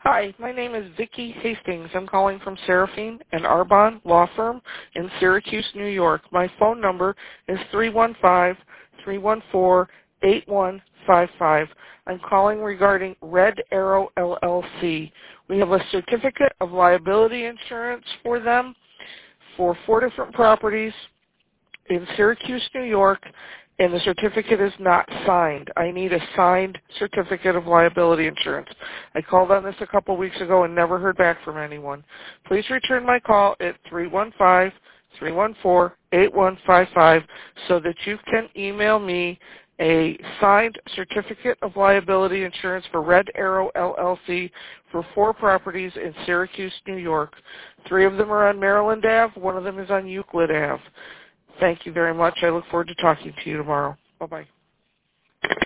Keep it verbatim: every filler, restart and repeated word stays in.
Hi, my name is Vicki Hastings. I'm calling from Seraphine and Arbonne Law Firm in Syracuse, New York. My phone number is three one five, three one four, eight one five five. I'm calling regarding Red Arrow L L C. We have a certificate of liability insurance for them for four different properties in Syracuse, New York, and the certificate is not signed. I need a signed certificate of liability insurance. I called on this a couple weeks ago and never heard back from anyone. Please return my call at three one five, three one four, eight one five five so that you can email me a signed certificate of liability insurance for Red Arrow L L C for four properties in Syracuse, New York. Three of them are on Maryland Avenue. One of them is on Euclid Avenue. Thank you very much. I look forward to talking to you tomorrow. Bye-bye.